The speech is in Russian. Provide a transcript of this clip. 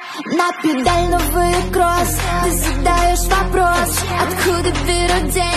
На педаль новый кросс. Ты задаешь вопрос, откуда берут деньги.